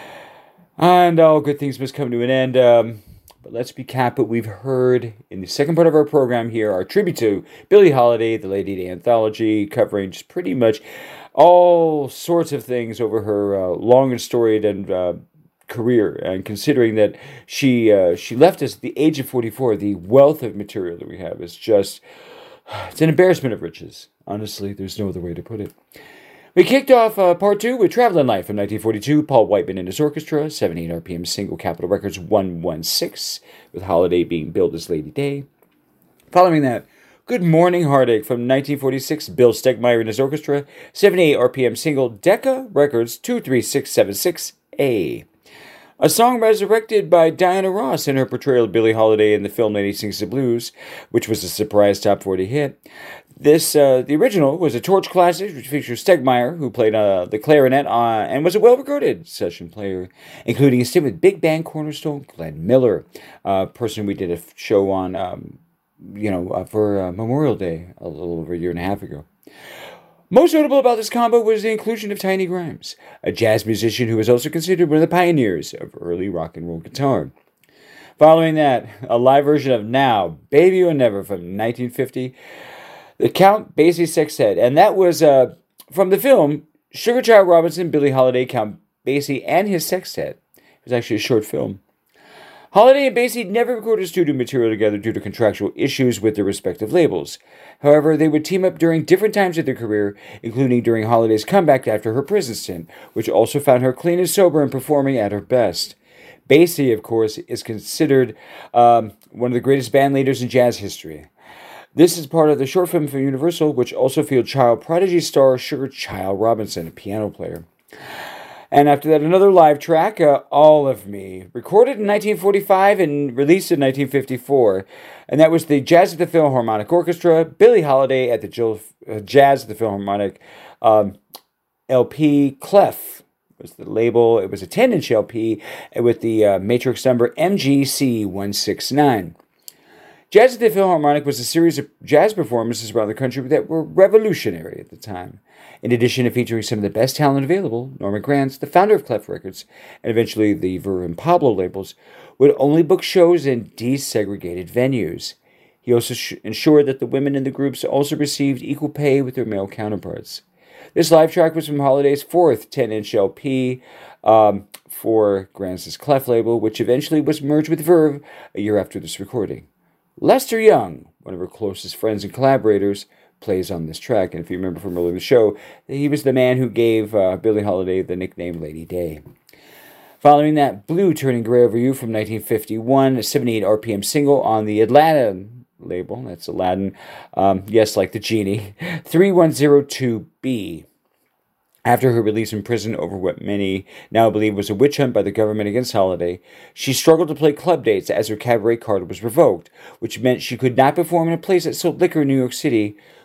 And all good things must come to an end. But let's recap what we've heard in the second part of our program here, our tribute to Billie Holiday, the Lady Day Anthology, covering just pretty much all sorts of things over her long and storied and career. And considering that she left us at the age of 44, the wealth of material that we have is just, it's an embarrassment of riches. Honestly, there's no other way to put it. We kicked off part 2 with Traveling Life from 1942, Paul Whiteman and his orchestra, 78 RPM single, Capitol Records 116, with Holiday being billed as Lady Day. Following that, Good Morning Heartache from 1946, Bill Stegmeyer and his orchestra, 78 RPM single, Decca Records 23676A. A song resurrected by Diana Ross in her portrayal of Billie Holiday in the film Lady Sings the Blues, which was a surprise top 40 hit. This, the original, was a Torch classic, which features Stegmeyer, who played the clarinet and was a well-regarded session player, including a stint with big band cornerstone Glenn Miller, a person we did a show on, for Memorial Day a little over a year and a half ago. Most notable about this combo was the inclusion of Tiny Grimes, a jazz musician who was also considered one of the pioneers of early rock and roll guitar. Following that, a live version of Now, Baby or Never from 1950, the Count Basie Sextet, and that was from the film Sugar Child Robinson, Billie Holiday, Count Basie, and his Sextet. It was actually a short film. Holiday and Basie never recorded studio material together due to contractual issues with their respective labels. However, they would team up during different times of their career, including during Holiday's comeback after her prison stint, which also found her clean and sober and performing at her best. Basie, of course, is considered one of the greatest band leaders in jazz history. This is part of the short film from Universal, which also featured child prodigy star Sugar Child Robinson, a piano player. And after that, another live track, All of Me, recorded in 1945 and released in 1954. And that was the Jazz at the Philharmonic Orchestra, Billie Holiday at the Jazz at the Philharmonic LP. Clef was the label. It was a 10-inch LP with the matrix number MGC169. Jazz at the Philharmonic was a series of jazz performances around the country that were revolutionary at the time. In addition to featuring some of the best talent available, Norman Granz, the founder of Clef Records, and eventually the Ver and Pablo labels, would only book shows in desegregated venues. He also ensured that the women in the groups also received equal pay with their male counterparts. This live track was from Holiday's 4th 10-inch LP for Granz's Clef label, which eventually was merged with Verve a year after this recording. Lester Young, one of her closest friends and collaborators, plays on this track. And if you remember from earlier in the show, he was the man who gave Billie Holiday the nickname Lady Day. Following that, Blue Turning Gray Over You from 1951, a 78 RPM single on the Aladdin label. That's Aladdin, yes, like the genie. 3102B. After her release from prison over what many now believe was a witch hunt by the government against Holiday, she struggled to play club dates as her cabaret card was revoked, which meant she could not perform in a place that sold liquor in New York City,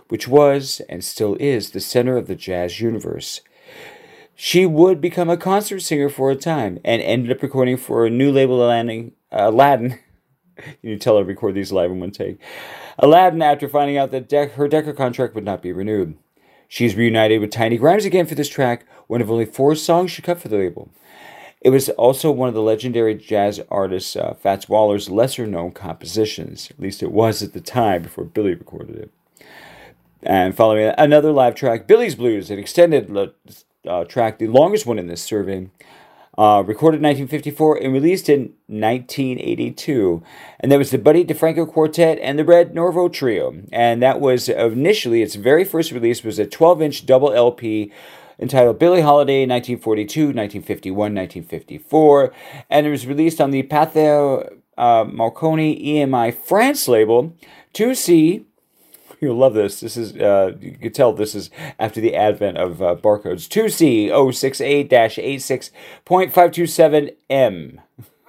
which was and still is the center of the jazz universe. She would become a concert singer for a time and ended up recording for a new label, Aladdin. You can tell I record these live in one take. Aladdin, after finding out that her Decca contract would not be renewed. She's reunited with Tiny Grimes again for this track, one of only 4 songs she cut for the label. It was also one of the legendary jazz artist Fats Waller's lesser-known compositions. At least it was at the time before Billy recorded it. And following another live track, Billy's Blues, an extended track, the longest one in this survey, recorded in 1954 and released in 1982. And that was the Buddy DeFranco Quartet and the Red Norvo Trio. And that was initially, its very first release was a 12-inch double LP entitled Billie Holiday 1942, 1951, 1954. And it was released on the Pathé Marconi EMI France label 2C. You'll love this. This is, you can tell this is after the advent of barcodes. 2C068-86.527M.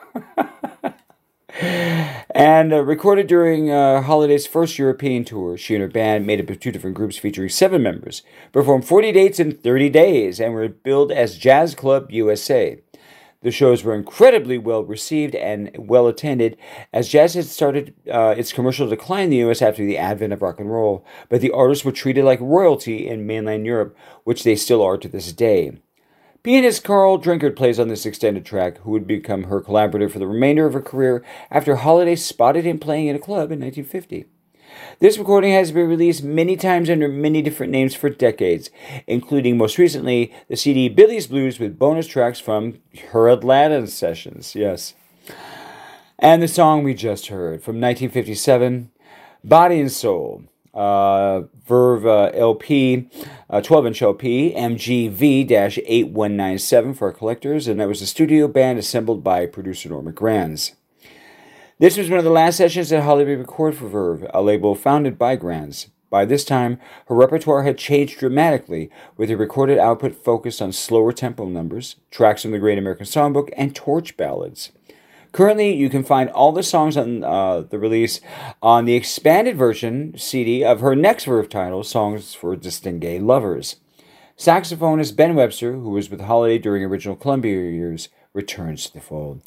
And recorded during Holiday's first European tour. She and her band, made up of 2 different groups featuring 7 members, performed 40 dates in 30 days and were billed as Jazz Club USA. The shows were incredibly well received and well attended, as jazz had started its commercial decline in the U.S. after the advent of rock and roll, but the artists were treated like royalty in mainland Europe, which they still are to this day. Pianist Carl Drinkard plays on this extended track, who would become her collaborator for the remainder of her career after Holiday spotted him playing in a club in 1950. This recording has been released many times under many different names for decades, including most recently the CD Billy's Blues with bonus tracks from her Atlanta sessions, yes. And the song we just heard from 1957, Body and Soul, Verve LP, 12-inch LP, MGV-8197 for our collectors, and that was a studio band assembled by producer Norma Granz. This was one of the last sessions that Holly would record for Verve, a label founded by Granz. By this time, her repertoire had changed dramatically, with her recorded output focused on slower tempo numbers, tracks from the Great American Songbook, and torch ballads. Currently, you can find all the songs on the release on the expanded version CD of her next Verve title, Songs for Distingué Lovers. Saxophonist Ben Webster, who was with Holiday during original Columbia years, returns to the fold.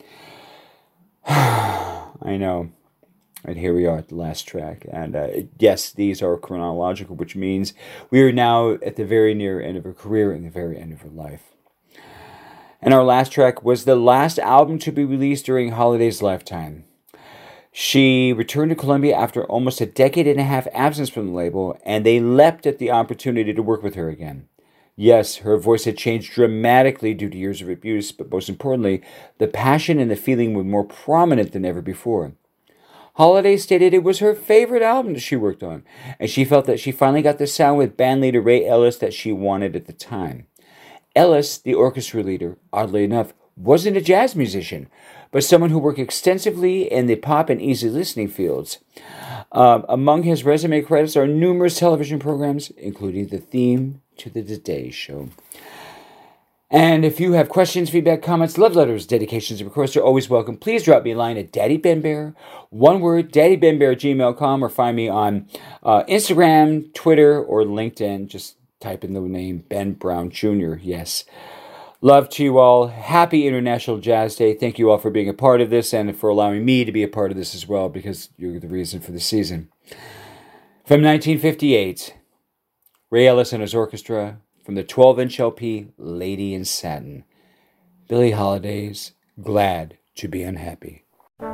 I know. And here we are at the last track. And yes, these are chronological, which means we are now at the very near end of her career and the very end of her life. And our last track was the last album to be released during Holiday's lifetime. She returned to Columbia after almost a decade and a half absence from the label, and they leapt at the opportunity to work with her again. Yes, her voice had changed dramatically due to years of abuse, but most importantly, the passion and the feeling were more prominent than ever before. Holiday stated it was her favorite album that she worked on, and she felt that she finally got the sound with bandleader Ray Ellis that she wanted at the time. Ellis, the orchestra leader, oddly enough, wasn't a jazz musician, but someone who worked extensively in the pop and easy listening fields. Among his resume credits are numerous television programs, including the theme to the Today Show. And if you have questions, feedback, comments, love letters, dedications, and requests are always welcome. Please drop me a line at daddybenbear, one word, daddybenbear@gmail.com, or find me on Instagram, Twitter, or LinkedIn. Just type in the name Ben Brown Jr. Yes. Love to you all. Happy International Jazz Day. Thank you all for being a part of this and for allowing me to be a part of this as well, because you're the reason for the season. From 1958, Ray Ellis and his orchestra, from the 12-inch LP, Lady in Satin. Billie Holiday's Glad to Be Unhappy.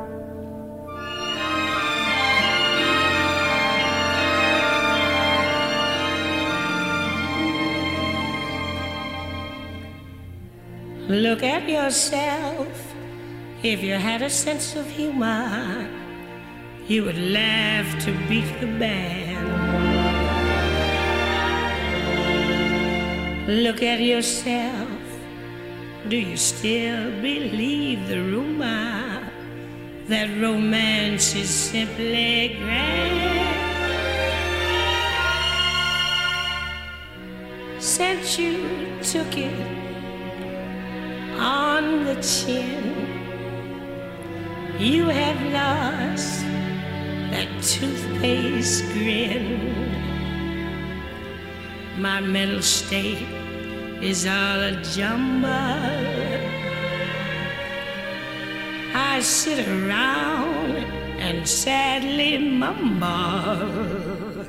Look at yourself. If you had a sense of humor, you would laugh to beat the band. Look at yourself. Do you still believe the rumor that romance is simply grand? Since you took it on the chin, you have lost that toothpaste grin. My mental state is all a jumble. I sit around and sadly mumble.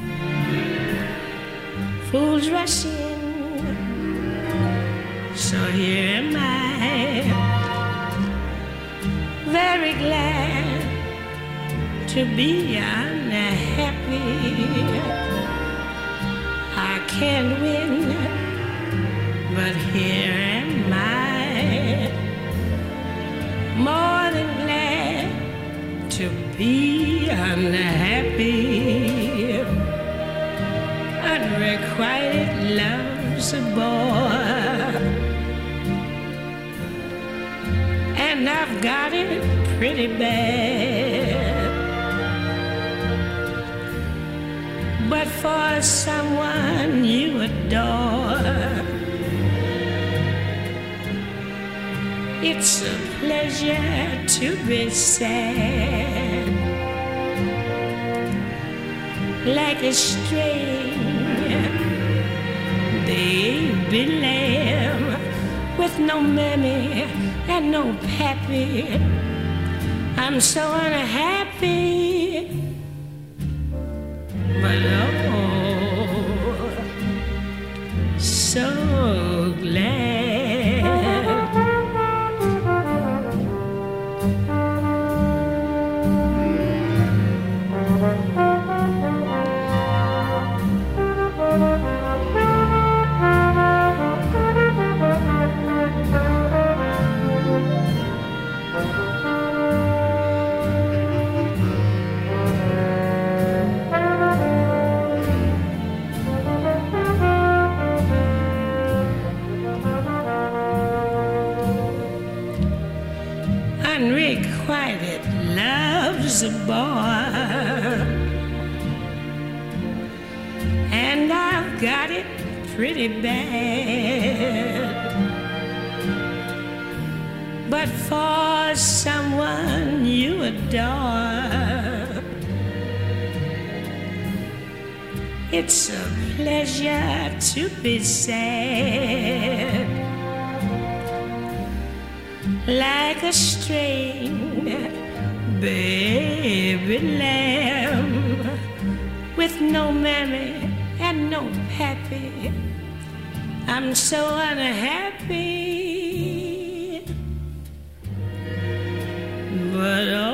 Fools rush in, so here am I, very glad to be unhappy. I can't win, but here am I, more than glad to be unhappy. Unrequited love's a bore, and I've got it pretty bad. But for someone you adore, it's a pleasure to be sad, like a string baby lamb with no mammy and no pappy. I'm so unhappy, but oh, so glad. Unrequited love's a bore, and I've got it pretty bad. But for someone you adore, it's a pleasure to be sad, like a string baby lamb with no mammy and no pappy. I'm so unhappy, but